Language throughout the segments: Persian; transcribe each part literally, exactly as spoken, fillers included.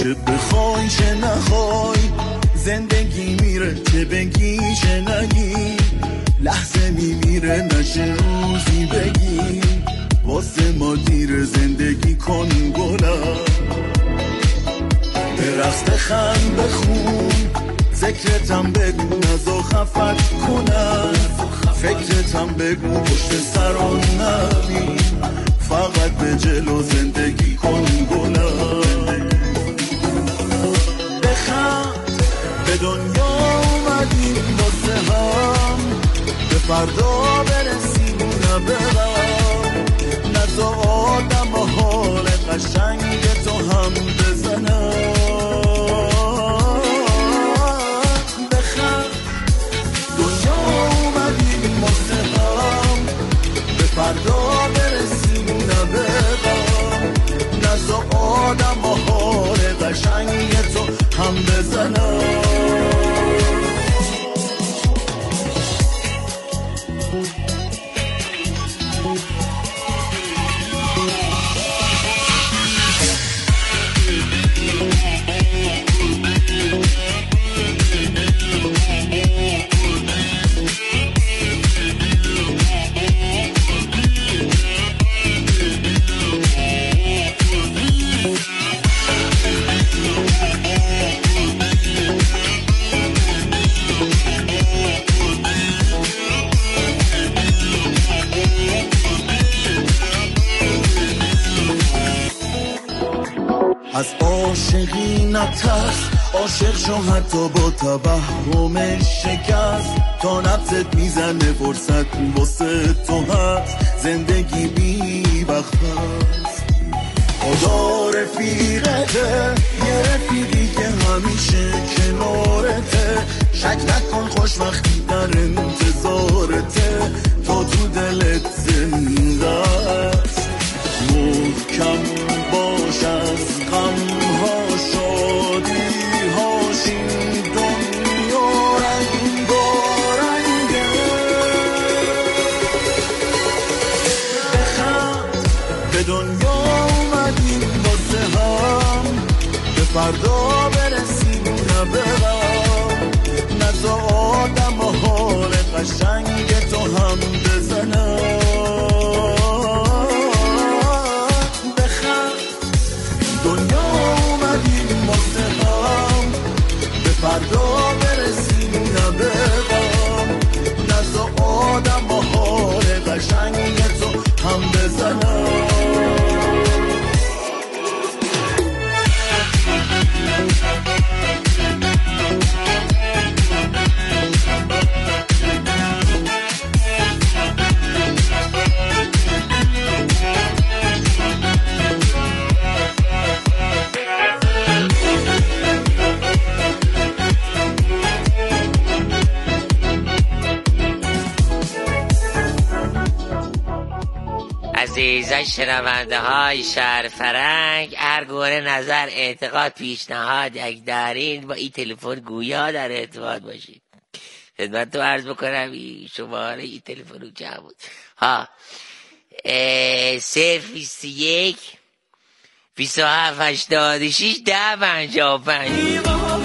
چه بخوای چه نخوای زندگی میره، چه بگی چه نگی لحظه میمیره، نشه روزی بگی واسه ما دیر زندگی کن گلم. به رقص بخند بخون ذکرتم بگو نزا خفت کنم، فکرتم بگو پشت سران نبین، فقط به جلو زندگی کن گلم. بخند به دنیا اومدیم واسه هم، به فردا برسیم نه به غم، نزا آدم و حال قشنگ تو هم بزنم. فردا برسیم نبغم، نزا آدم و حال قشنگ تو هم بزنم. از عاشقی نترس، عاشق شو حتی با توهم شکست، تا نبضت میزنه فرصت واسه تو هست، زندگی بی وقت هست. خدا رفیقته، یه رفیقی که همیشه کنارته، شک نکن خوشبختی در انتظارته، تو تو دلت زنده است. محکم باش از غم‌ها شادی‌هاش، این دنیا رنگارنگه. بخند به دنیا اومدیم واسه هم، به فردا برسیم نه به غم، نزا آدم و حال قشنگ تو هم بزنم. فردا برسیم نه به غم، نزا آدم و حال قشنگ تو هم بزنم. عزیزان شنونده های شهر فرنگ، هر گونه نظر اعتقاد پیشنهاد یک دارین با این تلفن گویا در ارتباط باشید. خدمت تو عرض بکنم این شماره این تلفن چه بود؟ ها صفر بیست یک بیست و هفت هشتاد و شش ده پنجاه و پنج.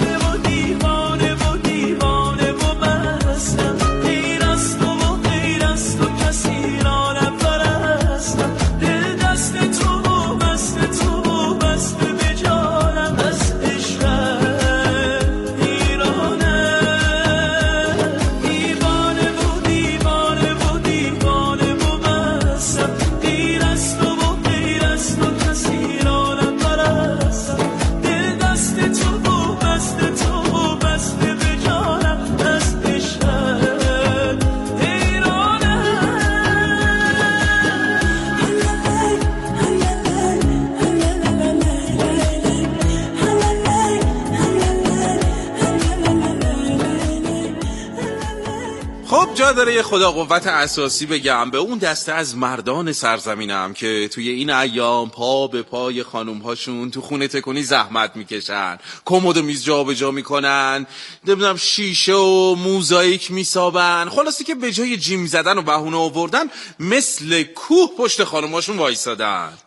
جا داره یه خدا قوت اساسی بگم به اون دسته از مردان سرزمینم که توی این ایام پا به پای خانومهاشون تو خونه تکونی زحمت میکشن، کمد و میز جا به جا میکنن، نمیدونم شیشه و موزاییک میسابن، خلاصی که به جای جیم زدن و بهونه آوردن مثل کوه پشت خانومهاشون وایسادن. من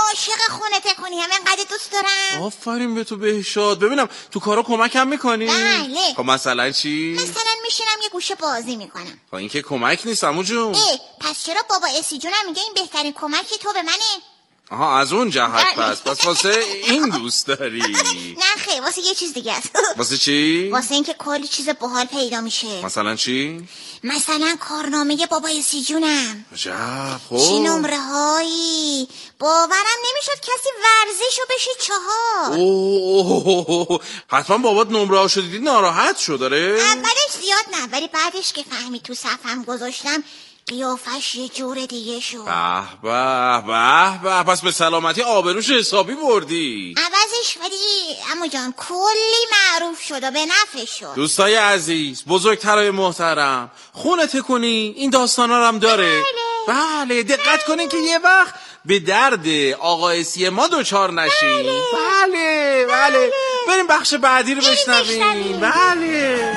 عاشق خونه تکونی هم انقدر دوست دارم. آفرین به تو بهشاد. ببینم تو کارا کمکم میکنی؟ بله. خب مثلا چی؟ مثلا میشینم یه گوشه بازی میکنم. خب این که کمک نیست عمو جون. ای پس چرا بابا اسی جونم میگه این بهترین کمکی تو به منه؟ آها از اون جهت پس پس واسه این دوست داری؟ نه خیلی واسه یه چیز دیگه است. واسه چی؟ واسه اینکه کلی چیز باحال پیدا میشه. مثلا چی؟ مثلا کارنامه بابای سی جونم. عجب. خب چی نمره هایی، باورم نمیشد کسی ورزشو بشه چهار. اوه حتما بابات نمره ها شدیدی ناراحت شد داره؟ اولش زیاد نه ولی بعدش که فهمی تو صفم گذاشتم قیافش یه جور دیگه شد. به به به به پس به سلامتی آبروش حسابی بردی. عوضش ولی عمو جان کلی معروف شد و به نفع شد. دوستای عزیز بزرگترای محترم خونه تکونی این داستانا رو هم داره. بله, بله. دقت کنین که یه وقت به درد آقا سی ما دوچار نشین. بله بله, بله. بله. بریم بخش بعدی رو بشنویم. بله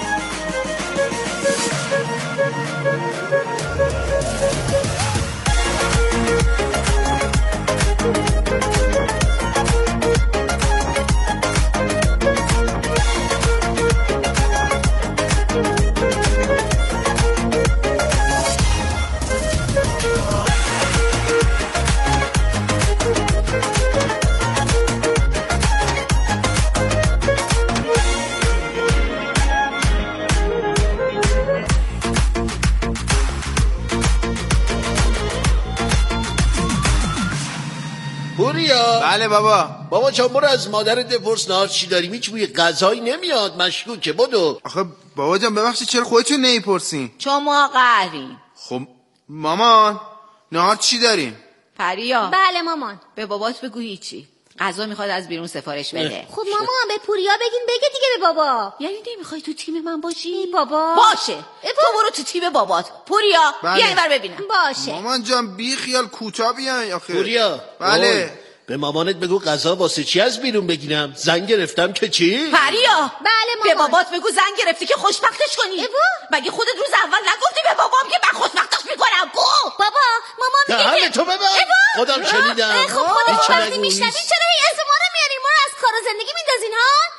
پوریا. بله بابا. بابا جان برو از مادرت بپرس نهار چی داریم، هیچ بوی غذایی نمیاد، مشکوکه. بدو. آخه بابا جان ببخشید چرا خودتون نمیپرسین؟ چون ما قهریم. خب مامان نهار چی داریم؟ پریا. بله مامان. به بابات بگو هیچی، غذا میخواد از بیرون سفارش بده. خب مامان به پوریا بگین بگه دیگه به بابا. یعنی نمیخوای تو تیم من باشی؟ بابا باشه تو برو تو تیم بابات. پوریا بله. بیا اینور ببینم. باشه مامان جان بی خیال کوتاه بیاین آخه. پوریا. بله. به مامانت بگو غذا واسه چی از بیرون بگیرم؟ زنگ گرفتم که چی؟ پریا. بله مامان. به بابات بگو زنگ گرفتی که خوشبختش کنی. ایوا. مگه خودت روز اول نگفتی به بابام که من خوشبختش میکنم؟ گو بابا مامان میگه دهن که تو ببن. خودم شنیدم. خب خودت وقتی میشنوی چرا هی اسم ما رو میارین؟ ما رو از کار و زندگی میندازین ها؟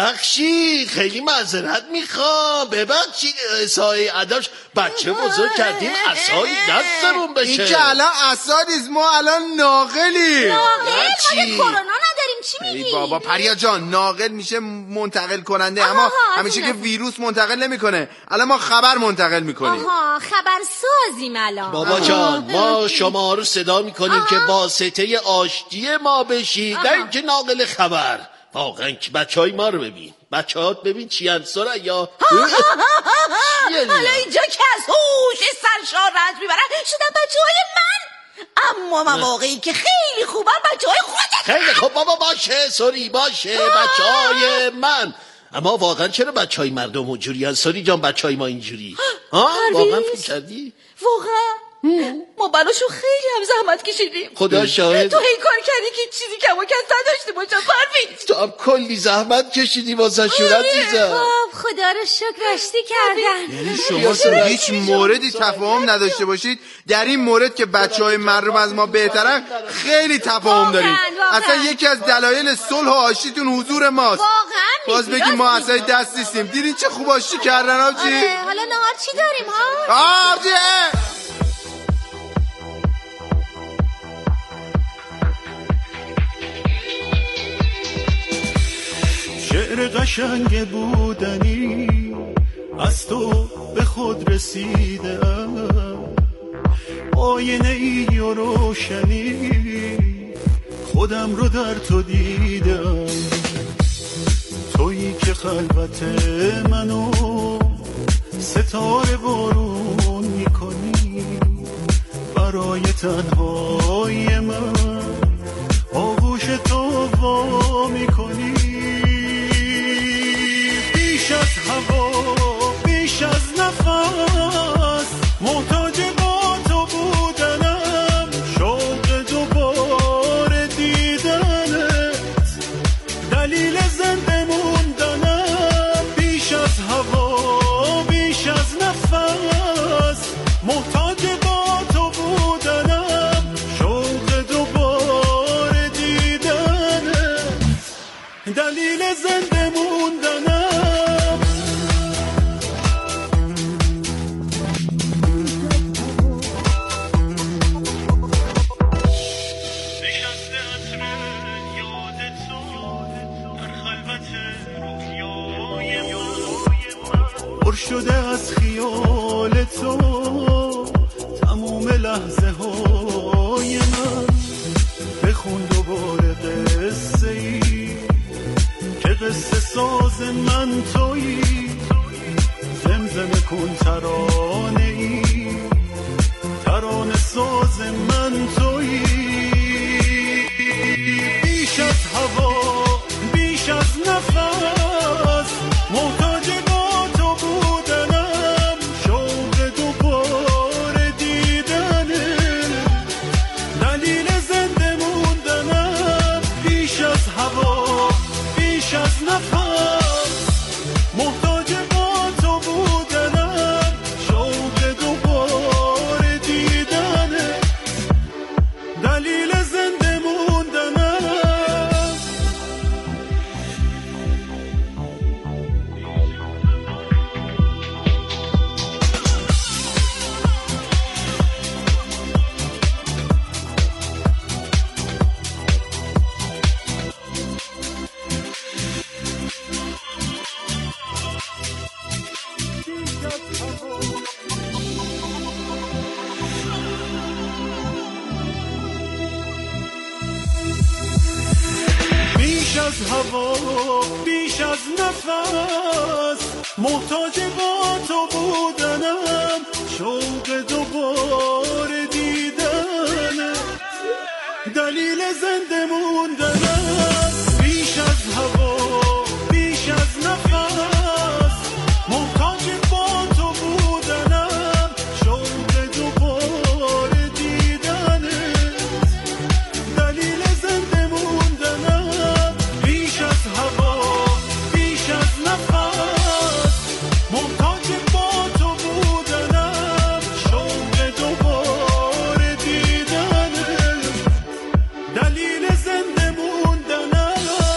ببخشی خیلی معذرت میخوام. ببخشی سایه عداش بچه بزرگ کردیم عصایی دستمون بشه. این که الان عصادیز ما الان ناقلی. ناقل؟ ما کرونا نداریم چی میگی؟ ای بابا پریا جان ناقل میشه منتقل کننده اما همیشه که ویروس منتقل نمیکنه. الان ما خبر منتقل میکنیم. آها خبر سازیم الان. بابا جان ما شما رو صدا میکنیم که واسطه آشتی ما بشید نه اینکه ناقل خبر. واقعا که بچه های ما رو ببین، بچه هات ببین چی انصاره یا حالا اینجا که از هوش سرشار رد میبرن شدن بچه های من. اما مواقعی که خیلی خوبن بچه های خودت. خیلی خوب بابا باشه سوری باشه بچه های من. اما واقعا چرا بچه های مردم اونجوری هن سوری جان؟ بچه های ما اینجوری ها؟ واقعا فکر کردی؟ واقعا ما براشون خیلی هم زحمت کشیدیم. خدا شاهد. تو هی کار کردی که چیزی کم و کس نداشته باشم پروین. تو هم کلی زحمت کشیدی واسه شورت دیزم. خب خدا رو شکر رشتی کردن. یعنی شما تو هیچ موردی تفاهم نداشته باشید در این مورد که بچه های مردم از ما بهترن خیلی تفاهم داریم. اصلا یکی از دلایل صلح و آشتیتون حضور ماست. باز بگیم ما اصلا دست نیستیم. دیدین چه خوب آشتی کردن آبجی؟ حالا نهار چی داریم ها؟ آبجی شعر قشنگ بودنی از تو به خود رسیدم، آینه ای و روشنی خودم رو در تو دیدم، تویی که خلوت منو ستاره بارون میکنی، برای تنهای من آغوش تو وا میکنی، بیش از هوا بیش از نفس محتاج با تو بودنم، شوق دوباره دیدنت دلیل زنده موندنم، بیش از هوا بیش از نفس محتاج با تو بودنم، شوق دوباره پر شده از خیال تو تموم لحظه های من. بخون دوباره قصه ای که قصه ساز من تویی. زمزمه کن ترانه ای ترانه ساز من تویی. بیش از هوا بیش از نفس محتاج با تو بودنم. شوق دوباره دیدنه دلیل زنده موندنم. بیش از هوا بیش از نفس محتاج با تو بودنم. شوق دوباره دیدنه دلیل زنده موندنم. بیش از هوا بیش از نفس محتاج با تو بودنم. شوق دوباره دیدنه دلیل زنده موندنم. بیش از هوا بیش از نفس محتاج با تو بودنم. شوق دوباره دیدنه دلیل زنده موندنم. بیش از هوا بیش از نفس محتاج با تو بودنم. شوق دوباره دیدنه دلیل زنده موندنم.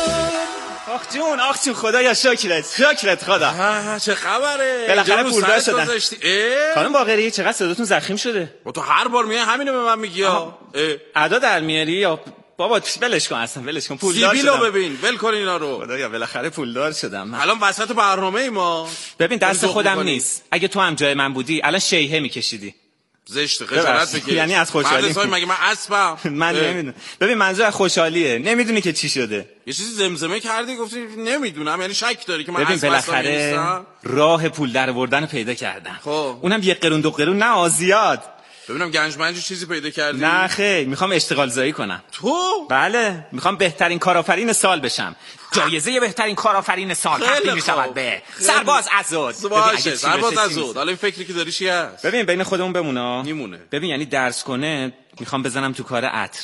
آخ جون آخ جون خدایا شکرت شکرت خدا. ها چه خبره؟ بالاخره پولدار شدن. خانم باقری چقدر صداتون زخیم شده؟ و تو هر بار میای همینو به من میگی ها. ادا در میاری یا بابا ولش کن اصلا ولش کن. پولدار شدم. سیبیلو ببین ول کن اینا رو. خدایا بالاخره پولدار شدم. الان وسط برنامه ای ما. ببین دست خودم نیست. اگه تو هم جای من بودی الان شیهه میکشیدی. زشت خجالت بکش. یعنی از خوشحالی مگه من اسبم؟ من نمیدونم. ببین منظور از خوشحالیه. نمیدونی که چی شده. یه چیزی زمزمه کردی گفتی نمیدونم، یعنی شک داری که من ببین اسب بالاخره راه پول در آوردن پیدا کردم. خب اونم یک قرون دو قرون نه آزیاد. ببینم گنج منج چیزی پیدا کردی؟ نه خیر میخوام اشتغال زایی کنم. تو؟ بله میخوام بهترین کارآفرین سال بشم. جایزه بهترین کارآفرین سال تقدیم میشود به سرباز عزود. باشه سرباز عزود. حالا این فکری که داری چی هست؟ ببین بین خودمون بمونه. میمونه. ببین یعنی درس کنه میخوام بزنم تو کار عطر.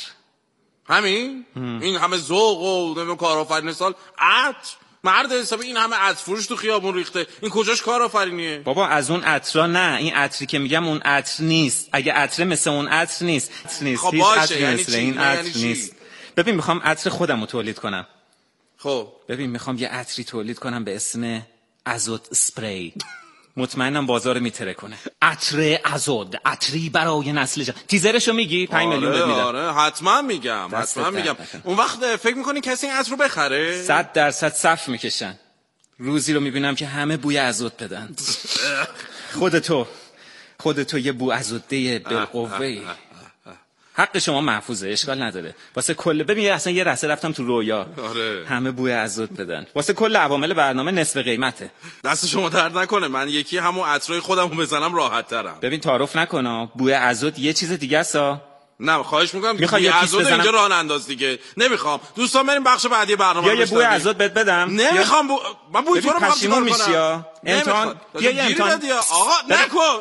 همین؟ هم. این همه ذوق و نمیدونم کارآفرین سال عطر؟ مرد حساب این همه عطر فروش تو خیابون ریخته، این کجاش کارآفرینیه؟ بابا از اون عطرا نه، این عطری که میگم اون عطر نیست. اگه عطر مثل اون عطر نیست نیست. خب هیچ باشه یعنی مثل این عطر یعنی نیست. ببین میخوام عطر خودم رو تولید کنم. خب ببین میخوام یه عطری تولید کنم به اسم ازود اسپری. مطمئنم بازار میتره کنه. عطر ازود، عطری برای نسل جدید. تیزرشو میگی؟ پنج میلیون بهت میدم. آره حتما میگم حتما میگم. اون وقت فکر میکنی کسی این عطر رو بخره؟ صد درصد صف میکشن. روزی رو میبینم که همه بوی ازود بدن. خود تو خود تو یه بو ازوده بالقوه. حق شما محفوظه، اشکال نداره. واسه کل ببین اصلا یه رسه رفتم تو رویا. آره. همه بوی ازود بدن. واسه کل عوامل برنامه نصف قیمته. دست شما درد نکنه، من یکی همون عطرای خودمو بزنم راحت ترم. ببین تعارف نکن، بوی ازود یه چیز دیگه است. نه خواهش میکنم بوی ازود اینجا راه انداز دیگه. نمیخوام. دوستان بریم بخش بعدی برنامه رو بشنویم. یا یه بوی ازود بهت بدم. نمیخوام بو... من بوی تو رو میخوام چیکار کنم؟ میشی یا امتحان بیا یه امتحان. آقا نکن.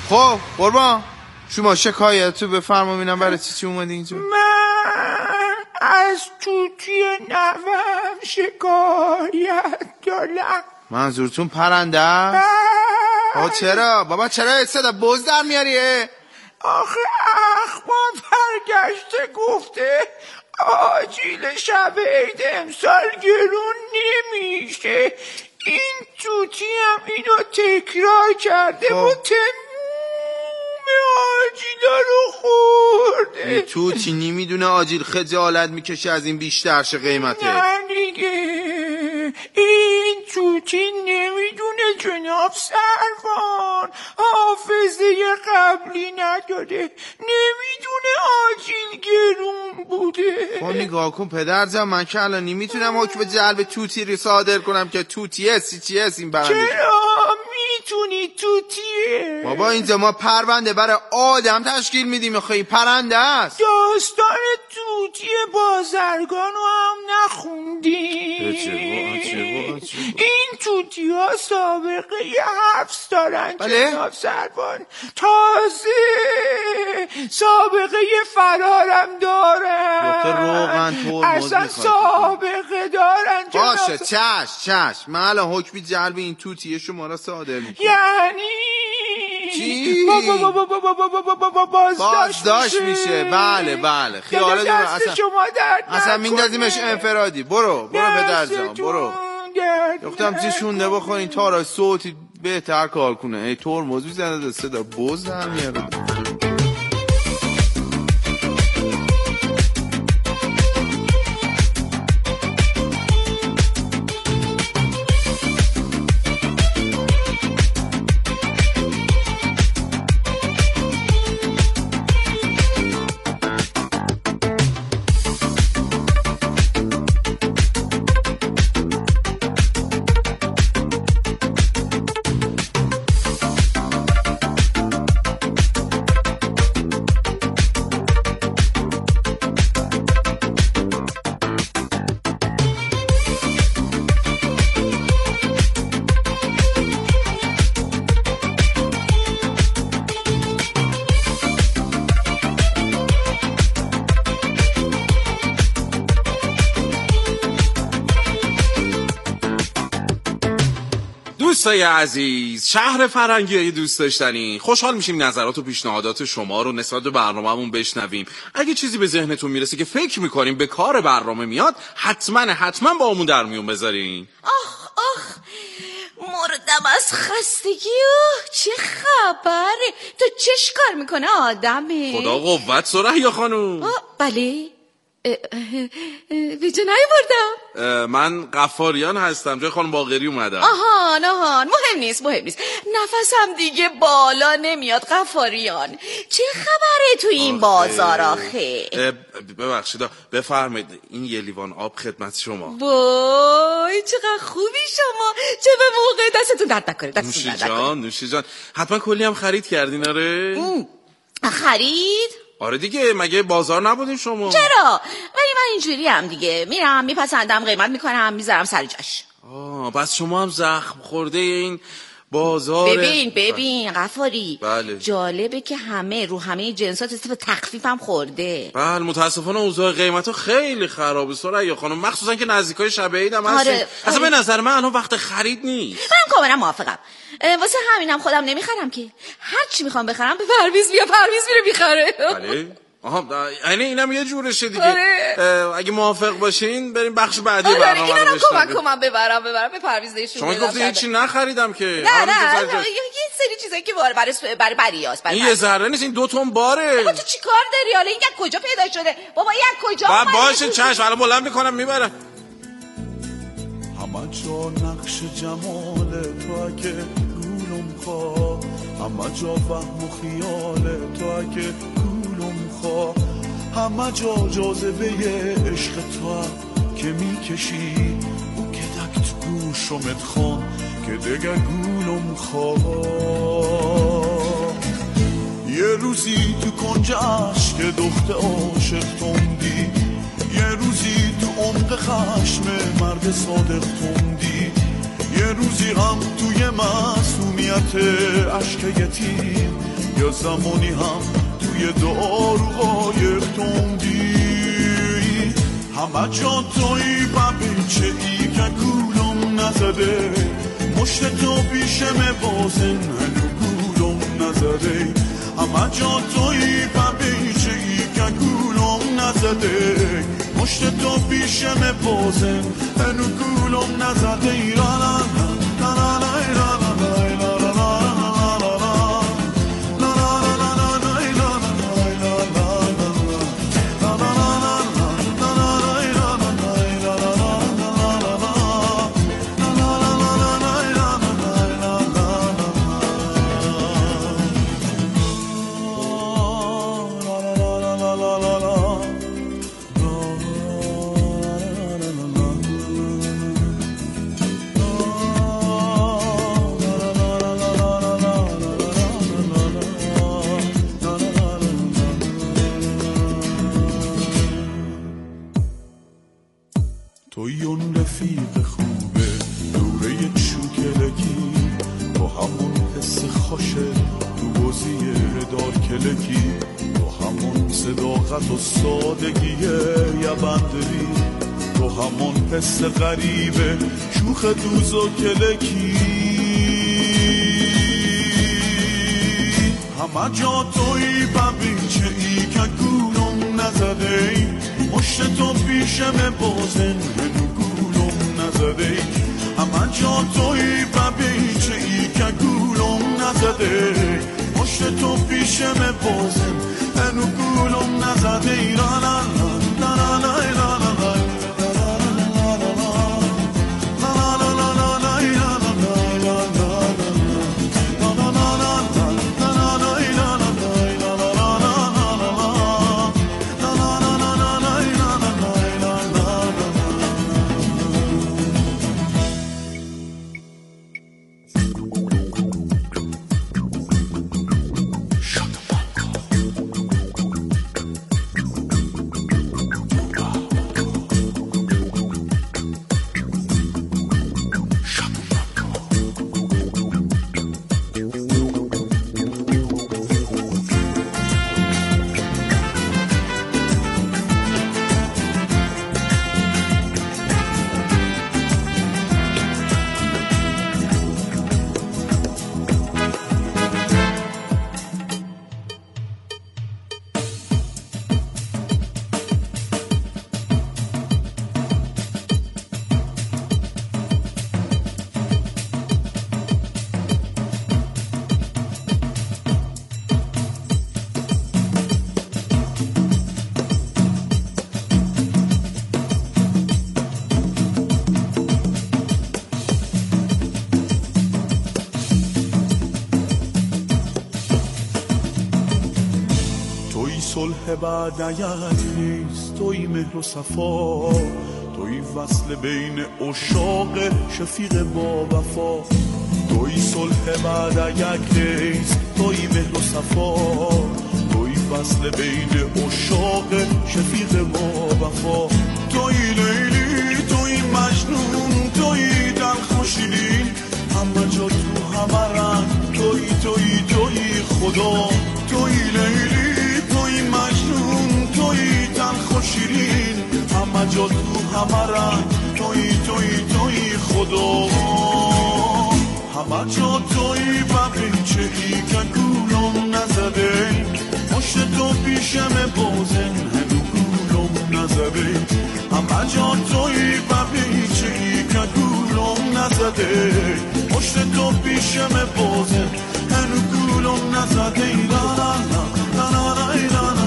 خب قربان شما شکایتو بفرما ببینم برای چی چی اومدی اینجا؟ من از توتی نوام شکایت دارم. منظورتون پرنده است؟ آه چرا؟ بابا چرا صدا بز در میاریه؟ آخه اخبار برگشته گفته آجیل شب عید امسال گرون نمیشه. این توتی هم اینو تکرار کرده و تموم آجیلا رو خورده. این توتی نمیدونه آجیل خجالت میکشه از این بیشتر شه قیمته. نه دیگه این توتی نمیدونه جناب سروان حافظه قبلی نداره، نمیدونه آجیل گرون بوده. خب نگاه کن پدر جان من که الان نمیتونم حکم جلب توتی رو صادر کنم که توتی هستی چی هست این برنده. چرا میتونی توتیه؟ بابا اینجا ما پرونده برای آدم تشکیل میدیم، خیلی پرنده است. داستان توتی بازرگان رو هم نخوندی؟ این توتی ها سابقه حبس دارن جناب سروان، تازه سابقه فرارم دارن، اصلا سابقه دارن. باشه چش چش من الان حکمی جلب این توتی شما را صادر میکنم. یعنی چی؟ بازداشت میشه. بله بله خیالت اصلا اصلا میندازیمش انفرادی. برو برو پدر جان برو. دخترم چی شونده بخورین تارا صوتی بهتر کار کنه. ای ترمز میزنه صدا بز در میاره. دوستای عزیز، شهر فرنگی دوست داشتنی، خوشحال میشیم نظرات و پیشنهادات شما رو نسبت به برنامه‌مون بشنویم. اگه چیزی به ذهنتون میرسه که فکر میکنیم به کار برنامه میاد، حتما حتما با همون در میون بذارین. آخ آخ مردم از خستگی. اوه چه خبره؟ تو چش کار میکنه آدمه؟ خدا قوت سریا خانوم. بله به جا نیاوردم. من غفاریان هستم، جای خانم باقری اومدم. آهان آهان مهم نیست مهم نیست، نفسم دیگه بالا نمیاد. غفاریان چه خبره تو این آخه. بازار آخه ببخشید بفرمایید این یه لیوان آب خدمت شما. وای چقدر خوبی شما، چه به موقع. دستتون درد نکنه. نوشی جان نوشی جان حتما کلی هم خرید کردین؟ آره خرید؟ آره دیگه مگه بازار نبودین شما؟ چرا؟ ولی من اینجوری هم دیگه میرم میپسندم قیمت میکنم میذارم سر جاش. آه بس شما هم زخم خورده این بازار. ببین ببین غفاری بله. جالبه که همه رو همه جنسات استفاده تخفیف هم خورده. بله متاسفانه اوضاع قیمتا خیلی خرابه سریا خانم، مخصوصا که نزدیکای شب عید هم هستیم. آره. اصلا به نظر من الان وقت خرید نیست. من کاملا موافقم. واسه همینم خودم نمیخرم که هر چی میخوام بخرم به پرویز بیا پرویز میره میخره. بله آها یعنی اینم یه جورشه دیگه. آره. اگه موافق باشین بریم بخش بعدی آره برنامه رو بشنویم. اینم کمک کنم ببرم ببرم به پرویز دیشون. شما گفتین هیچی نخریدم که. نه نه یه سری چیزایی که برای برای برای بریاس. این یه ذره نیست، این دو تن باره. تو چیکار داری حالا؟ این کجا پیدا شده بابا؟ این کجا اومده؟ باشه چشم الان بلند میکنم میبرم. همه جا نقش جمال تو که گولم خواه، همه جا وهم و خیال تو که گولم خواه، همه جا جاذبه عشق تو که میکشی او که دک تو گوشمت خون که دگه گولم خواه. یه روزی تو کنج عشق دخت عاشق توندی، یه روزی تو عمق خشم مرد صادق توندی، یه روزی هم توی معصومی نیت عشق یتیم یا زمانی هم توی دعا رو قایق توندی همه جا توی ببیچه ای که گولم نزده مشت تو پیشم بازن هنو گولم نزده همه جا توی ببیچه ای که گولم نزده مشت تو پیشم بازن هنو گولم نزده ایرانا لا لا لا ایرانا توی اون رفیق خوبه دوره چوکلکی تو همون حس خوشه تو بازیه دار کلکی تو همون صداقت و سادگیه یا بندری تو همون حس غریبه شوخ دوز و کلکی همه جا توی ببیچه ای که گولم نزده مشت تو پیشم بازن هنو گولم نزده همه جا توی ببیچه ای که گولم نزده مشت تو پیشم بازن هنو گولم نزده ایرانا لا لا لا ایرانا صلح بعد یک نیست توی مهر و صفا توی وصل بین عشاق شفیق با وفا توی صلح بعد یک نیست توی مهر و صفا توی وصل بین عشاق شفیق با وفا توی لیلی توی مجنون توی دلخوشی همه جا تو همه رنگ توی توی توی خدا توی لیلی توی مجنون توی تلخ و شیرین همه جا تو همه رنگ توی توی توی خدا همه جا توی ببیچه ای که گولم نزده مشت تو پیشم بازن هنو گولم نزده همه جا توی ببیچه ای که گولم نزده مشت تو پیشم بازن هنو گولم نزده ایرانا لا لا لا ایرانا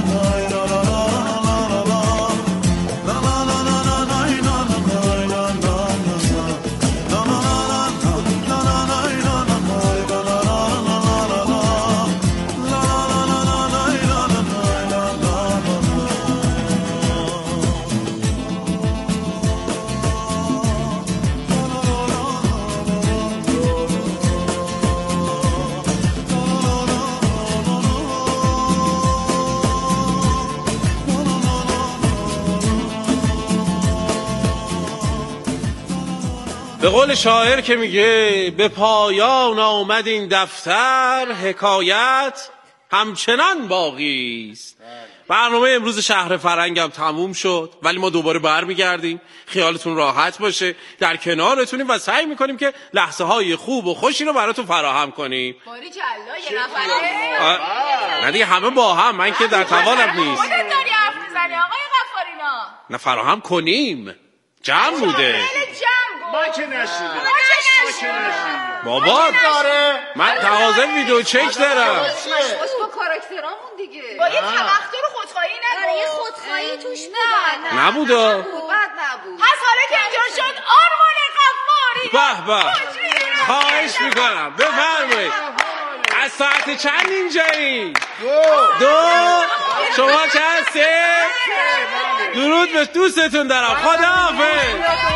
به قول شاعر که میگه به پایان آمد این دفتر، حکایت همچنان باقی است. برنامه امروز شهر فرنگم تموم شد، ولی ما دوباره برمیگردیم. خیالتون راحت باشه، در کنارتونیم و سعی میکنیم که لحظه های خوب و خوشی رو براتون فراهم کنیم. باری کلا یه نفره. نه دیگه همه با هم، من که در توانم نیست. خودت داری حرف میزنی آقای غفارینا. نه فراهم کنیم، جمع بوده. ما که نشیدیم بابا من تقاضا ویدیو چک دارم. باش با کاراکترامون دیگه. با یه تبختر خودخواهی نبود. برای خودخواهی توش بود. نبوده. بد نبود. پس حالا که اینجا شد آرمان غفاری. به به. خواهش میکنم بفرمایید. از ساعت چند اینجایی؟ دو. شما چند؟ سه. درود به دوستتون دارم. خداحافظ.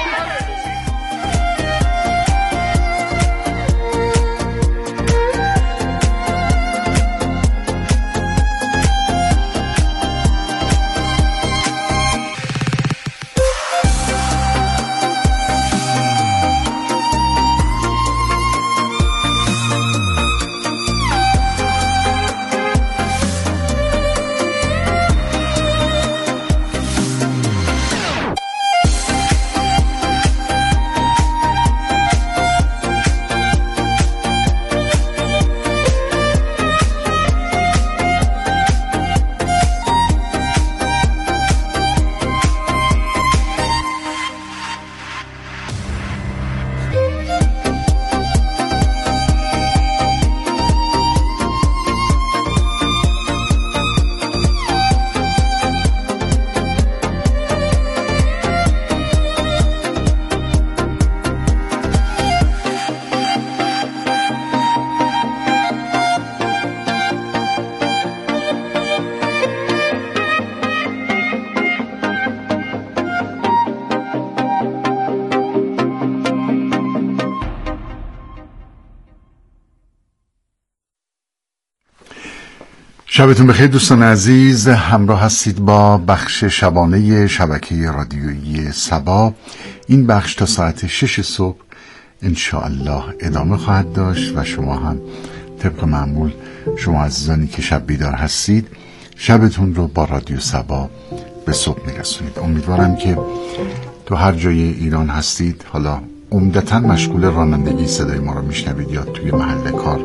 شبتون بخیر دوستان عزیز، همراه هستید با بخش شبانه شبکه رادیویی سبا. این بخش تا ساعت شش صبح انشاءالله ادامه خواهد داشت و شما هم طبق معمول، شما عزیزانی که شب بیدار هستید، شبتون رو با رادیو سبا به صبح میرسونید. امیدوارم که تو هر جای ایران هستید، حالا عمدتاً مشغول رانندگی صدای ما رو میشنوید یا توی محل کار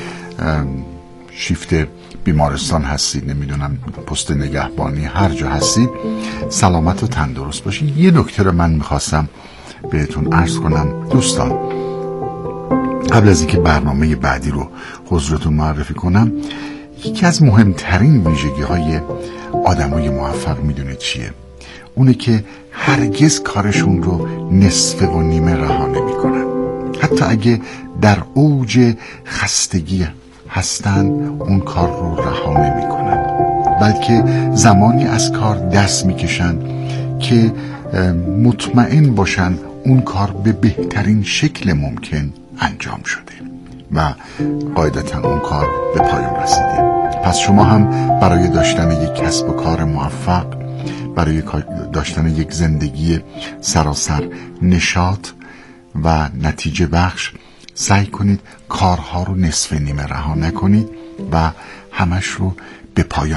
شیفت بیمارستان هستید، نمیدونم پست نگهبانی، هر جا هستید، سلامت و تندرست باشید. یه نکته رو من میخواستم بهتون عرض کنم دوستان، قبل از اینکه برنامه بعدی رو حضورتون معرفی کنم. یکی از مهمترین ویژگی های آدمای موفق میدونید چیه؟ اونه که هرگز کارشون رو نصفه و نیمه رها نمی کنن. حتی اگه در اوج خستگی هستن اون کار رو رها نمی کنن، بلکه زمانی از کار دست می کشن که مطمئن باشن اون کار به بهترین شکل ممکن انجام شده و قاعدتا اون کار به پایان رسیده. پس شما هم برای داشتن یک کسب و کار موفق، برای داشتن یک زندگی سراسر نشاط و نتیجه بخش، سعی کنید کارها رو نصف نیمه رها نکنید و همش رو به پایان